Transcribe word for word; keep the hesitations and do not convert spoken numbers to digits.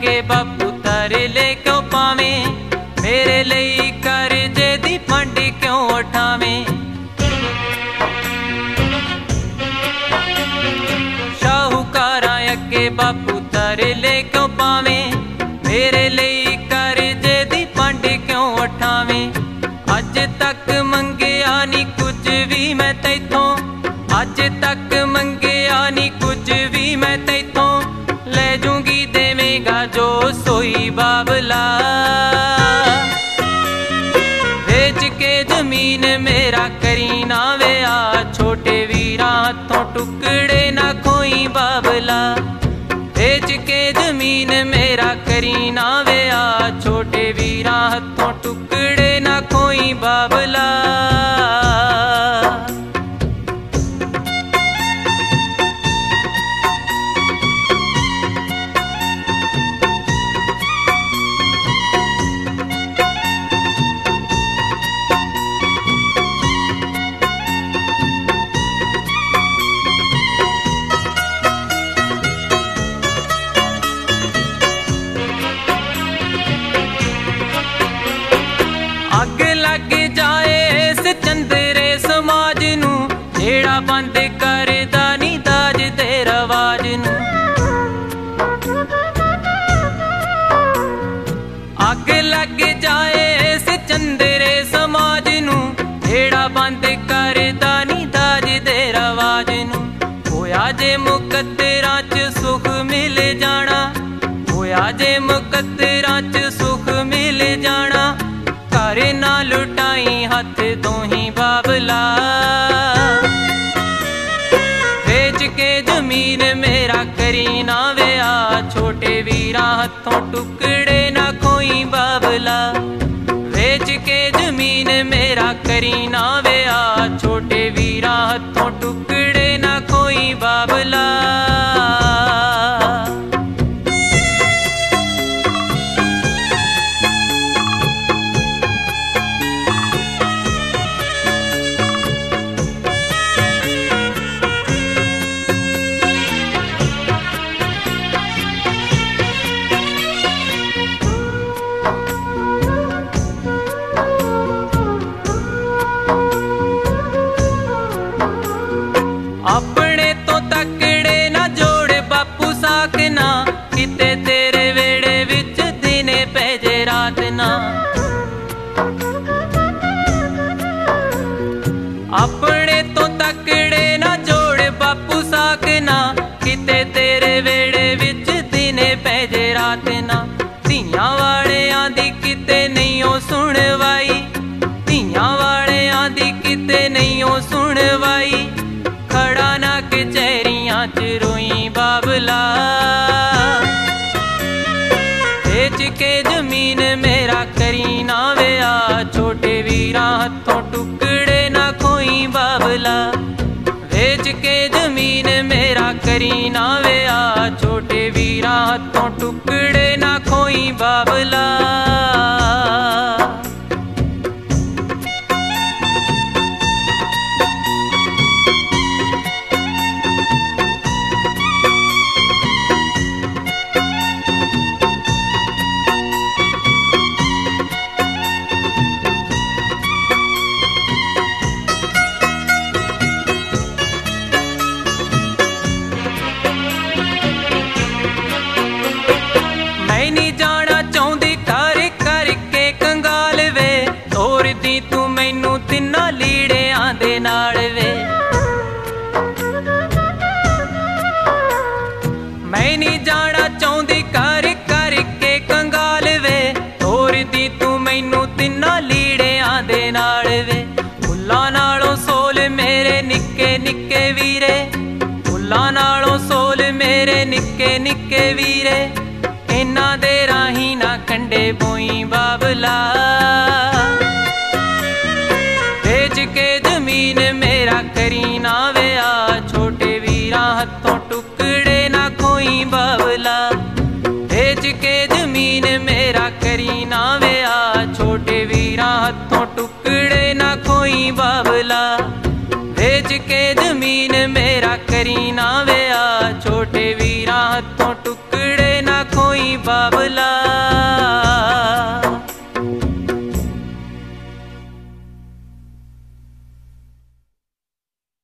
अगे बापू तरले क्यों पावे, मेरे लिए करजे दी फंड क्यों उठावे। शाहूकारा अगे बापू तरले क्यों पावे, मेरे लिए करजे दी फंड क्यों उठावे। अज तक मंगया नी कुछ भी मैं तैथों, अज तक मंगया नी कुछ भी मैं तैथों, ले जूंगी देवेगा जो सोई बाबला। बेच के जमीन मेरा करी ना वेया, छोटे वीरा हाथों टुकड़े ना खोई बाबला। बेच के जमीन मेरा करी ना वेया, छोटे वीरा हाथों टुकड़े ना खोई बाबला। अग लग जाए इस चंदरे समाज नू, जेड़ा बंद करदा नी दाज ते रवाज नू। अग लग जाए इस चंदरे समाज नू, जेड़ा बंद करदा नी दाज ते रवाज नू। होया जे मुकद्दरां च सुख मिल जाना, होया जे मुकद्दरां च सुख मिल जाना, घर ना लुटाई हाथ दो ही बाबला। बेच के जमीन मेरा करी ना वेया, छोटे वीरा हाथों टुकड़े ना खोई बाबला। बेच के जमीन मेरा करी ना वेया, छोटे वीरा हाथों टुकड़े ना खोई बाबला। अपने तो तकड़े ना जोड़ बापू साकना, किते तेरे वेड़े विच दिने पैजे रात ना। अपने तो तकड़े ना जोड़ बापू साकना, किते तेरे वेड़े विच दिने पैजे रात ना। धियां वाले आंदी किते नहीं ओ सुनवाई, धियां वाले आंदी किते नहीं ओ सुनवाई, खड़ा ना कचहरियां च रोई बाबला। बेच के जमीन मेरा करी ना वेया, छोटे वीरा हाथों टुकड़े ना खोई बाबला। बेच के जमीन मेरा करी ना वेया, छोटे वीरा हाथों टुकड़े ना खोई बाबला। मैं नहीं जाना चाहती कर करके कंगाल वे, तोर दी तू मैनू तिन्ना लीड़ियां दे नाल वे। मैं नहीं जाना चाहती कर करके कंगाल वे, तोर दी तू मैनू तिन्ना लीड़ियां दे नाल वे। फुल्लां नालों सोल मेरे निक्के निक्के वीरे, फुल्लां नालों सोल मेरे निक्के निक्के वीरे, इन्हां दे राही ना कंडे बोई बाबला। बेच के जमीन मेरा करी ना वेया, छोटे वीरा हाथों टुकड़े ना खोई बाबला। बेच के जमीन मेरा करी ना